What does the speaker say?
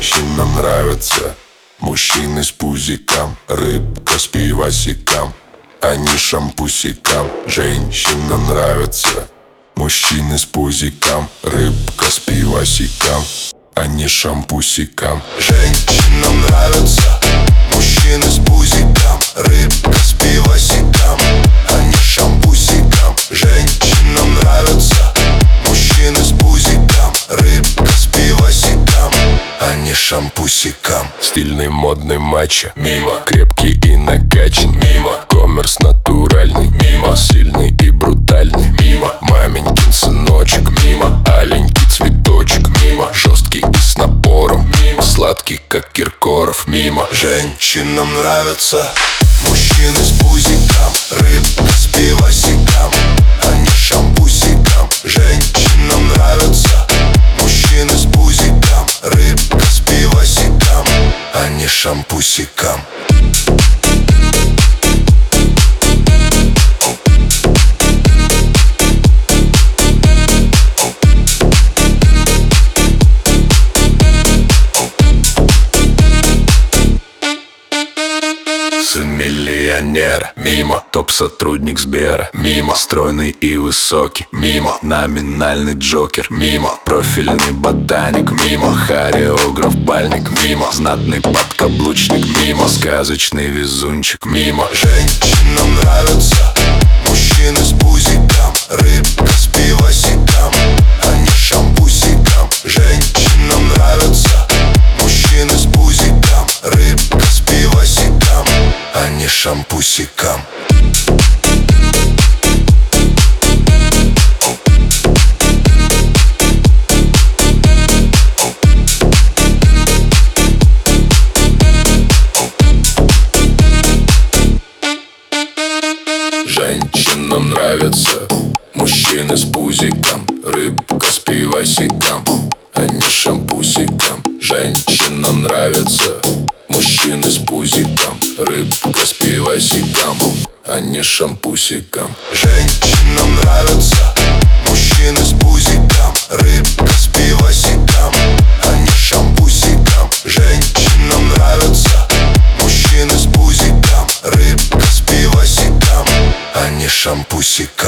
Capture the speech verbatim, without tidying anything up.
Женщинам нравятся мужчины с пузиком, рыбка с пивасиком, а не шампусиком. Женщинам нравятся мужчины с пузиком, рыбка с пивасиком, а не шампусиком. Женщинам нравятся мужчины с пузиком, рыбка с пивасиком, а не шампусиком. Женщинам нравятся мужчины с пузиком, рыбка с пивасиком, а не шампусиком. Стильный, модный матча, мимо. Крепкий и накачан, мимо. Коммерс натуральный, мимо. Сильный и брутальный, мимо. Маменькин сыночек, мимо. Аленький цветочек, мимо. Жесткий и с напором, мимо. Сладкий, как Киркоров, мимо. Женщинам нравятся мужчины с пузиком, рыбка с пивасиком, а не шампусиком. Женщинам нравятся мужчины с пузиком, рыбка с пивасиком, а не шампусиком. Сын миллионера, мимо. Топ-сотрудник Сбера, мимо. Стройный и высокий, мимо. Номинальный Джокер, мимо. Профильный ботаник, мимо. Хореограф бальник, мимо. Знатный подкаблучник, мимо. Сказочный везунчик, мимо. Женщинам нравятся мужчины с пузиком, рыбка с пивасиком, а не шампусиком. Женщинам нравятся мужчины с пузиком, рыбка с пивасиком, а не шампусиком. Женщинам нравятся мужчины с пузиком, рыбка с пивасиком, а не шампусиком. Женщинам нравятся мужчины с пузиком, рыбка с пивасиком, а не шампусиком. Женщинам нравятся мужчины с пузиком, рыбка с пивасиком, а не шампусиком. Женщинам нравятся мужчины с пузиком, рыбка с пивасиком, а не шампусиком.